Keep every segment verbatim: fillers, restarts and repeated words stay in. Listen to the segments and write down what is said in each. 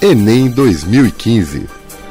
Enem dois mil e quinze.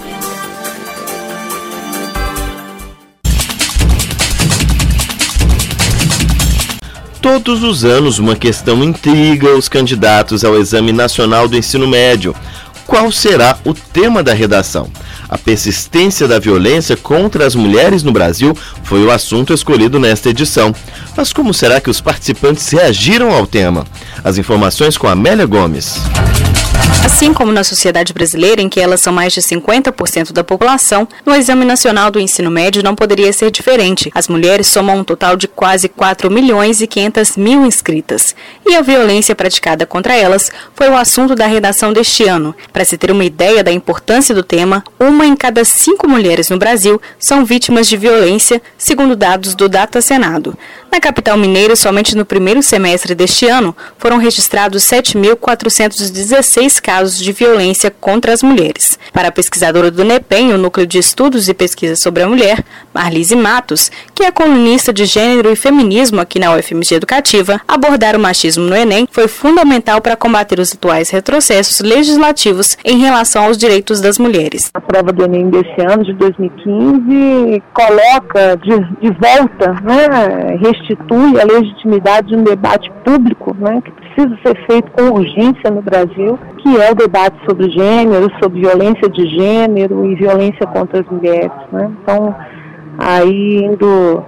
Todos os anos, uma questão intriga os candidatos ao Exame Nacional do Ensino Médio. Qual será o tema da redação? A persistência da violência contra as mulheres no Brasil foi o assunto escolhido nesta edição. Mas como será que os participantes reagiram ao tema? As informações com Amélia Gomes. Assim como na sociedade brasileira, em que elas são mais de cinquenta por cento da população, no Exame Nacional do Ensino Médio não poderia ser diferente. As mulheres somam um total de quase quatro milhões e quinhentas mil inscritas. E a violência praticada contra elas foi o assunto da redação deste ano. Para se ter uma ideia da importância do tema, uma em cada cinco mulheres no Brasil são vítimas de violência, segundo dados do Data Senado. Na capital mineira, somente no primeiro semestre deste ano, foram registrados sete mil quatrocentos e dezesseis casos de violência contra as mulheres. Para a pesquisadora do NEPEM, o Núcleo de Estudos e Pesquisa sobre a Mulher, Marlise Matos, que é colunista de Gênero e Feminismo aqui na U F M G Educativa, abordar o machismo no Enem foi fundamental para combater os atuais retrocessos legislativos em relação aos direitos das mulheres. A prova do Enem desse ano, de dois mil e quinze, coloca de, de volta, né, restitui a legitimidade de um debate público, né, que precisa ser feito com urgência no Brasil, que é o debate sobre gênero, sobre violência de gênero e violência contra as mulheres, né? Então, aí indo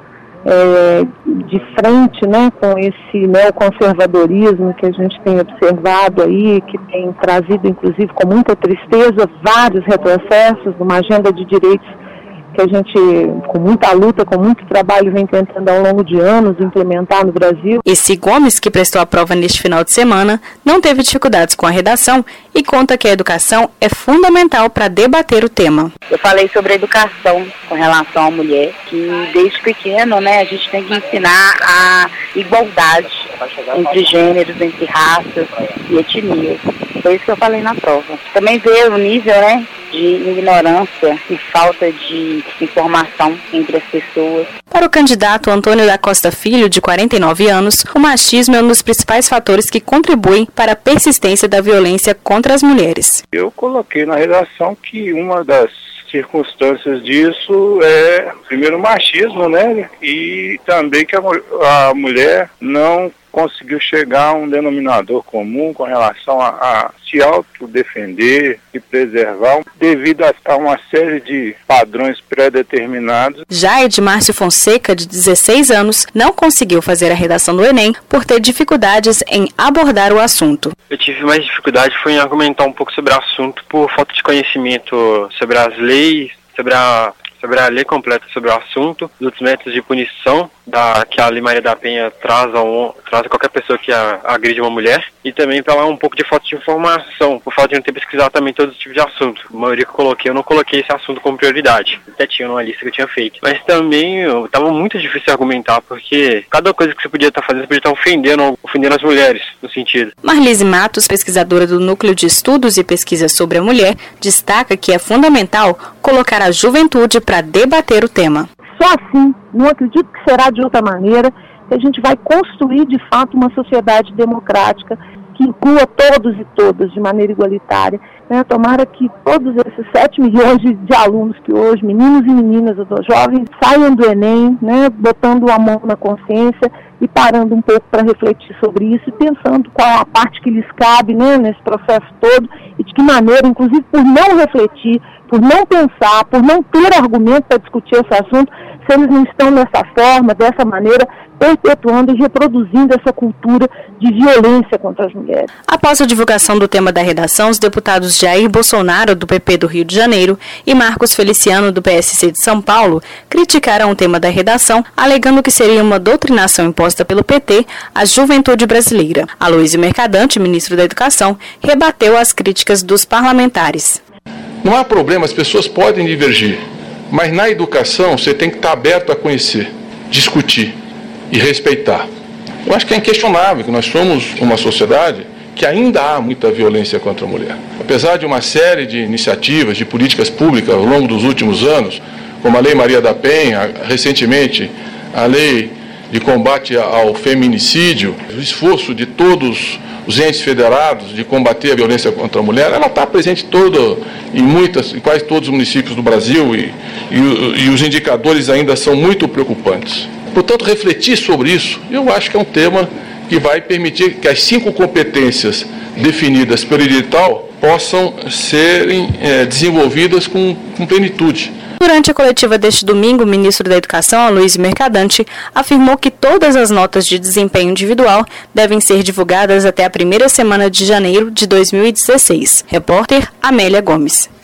é, de frente, né, com esse neoconservadorismo que a gente tem observado aí, que tem trazido, inclusive, com muita tristeza, vários retrocessos numa agenda de direitos que a gente, com muita luta, com muito trabalho, vem tentando ao longo de anos implementar no Brasil. Esse Gomes, que prestou a prova neste final de semana, não teve dificuldades com a redação e conta que a educação é fundamental para debater o tema. Eu falei sobre a educação com relação à mulher, que desde pequeno, né, a gente tem que ensinar a igualdade entre gêneros, entre raças e etnias. Foi isso que eu falei na prova. Também ver o nível, né, de ignorância e falta de informação entre as pessoas. Para o candidato Antônio da Costa Filho, de quarenta e nove anos, o machismo é um dos principais fatores que contribuem para a persistência da violência contra as mulheres. Eu coloquei na redação que uma das circunstâncias disso é, primeiro, o machismo, né? E também que a, a mulher não conseguiu chegar a um denominador comum com relação a, a se autodefender e preservar devido a, a uma série de padrões pré-determinados. Já Edmárcio Fonseca, de dezesseis anos, não conseguiu fazer a redação do Enem por ter dificuldades em abordar o assunto. Eu tive mais dificuldade foi em argumentar um pouco sobre o assunto por falta de conhecimento sobre as leis, sobre a sobre a lei completa sobre o assunto, dos métodos de punição da, que a Lei Maria da Penha traz a, um, traz a qualquer pessoa que a, agride uma mulher, e também pela um pouco de falta de informação, por falta de não ter pesquisado também todo tipo de assunto. A maioria que eu coloquei, eu não coloquei esse assunto como prioridade, até tinha numa lista que eu tinha feito. Mas também estava muito difícil argumentar, porque cada coisa que você podia estar fazendo, você podia estar ofendendo, ofendendo as mulheres, no sentido. Marlise Matos, pesquisadora do Núcleo de Estudos e Pesquisa sobre a Mulher, destaca que é fundamental colocar a juventude para debater o tema. Só assim, não acredito que será de outra maneira, que a gente vai construir de fato uma sociedade democrática que inclua todos e todas de maneira igualitária. Né? Tomara que todos esses sete milhões de, de alunos que hoje, meninos e meninas, jovens, saiam do Enem, né, botando a mão na consciência e parando um pouco para refletir sobre isso e pensando qual a parte que lhes cabe, né, nesse processo todo e de que maneira, inclusive por não refletir, por não pensar, por não ter argumento para discutir esse assunto, se eles não estão dessa forma, dessa maneira, perpetuando e reproduzindo essa cultura de violência contra as mulheres. Após a divulgação do tema da redação, os deputados Jair Bolsonaro, do P P do Rio de Janeiro, e Marcos Feliciano, do P S C de São Paulo, criticaram o tema da redação, alegando que seria uma doutrinação imposta pelo P T à juventude brasileira. Aloysio Mercadante, ministro da Educação, rebateu as críticas dos parlamentares. Não há problema, as pessoas podem divergir, mas na educação você tem que estar aberto a conhecer, discutir e respeitar. Eu acho que é inquestionável que nós somos uma sociedade que ainda há muita violência contra a mulher. Apesar de uma série de iniciativas, de políticas públicas ao longo dos últimos anos, como a Lei Maria da Penha, recentemente a Lei de Combate ao Feminicídio, o esforço de todos os entes federados de combater a violência contra a mulher, ela está presente todo, em muitas, em quase todos os municípios do Brasil e, e, e os indicadores ainda são muito preocupantes. Portanto, refletir sobre isso, eu acho que é um tema que vai permitir que as cinco competências definidas pelo edital possam serem é, desenvolvidas com, com plenitude. Durante a coletiva deste domingo, o ministro da Educação, Aloysio Mercadante, afirmou que todas as notas de desempenho individual devem ser divulgadas até a primeira semana de janeiro de dois mil e dezesseis. Repórter Amélia Gomes.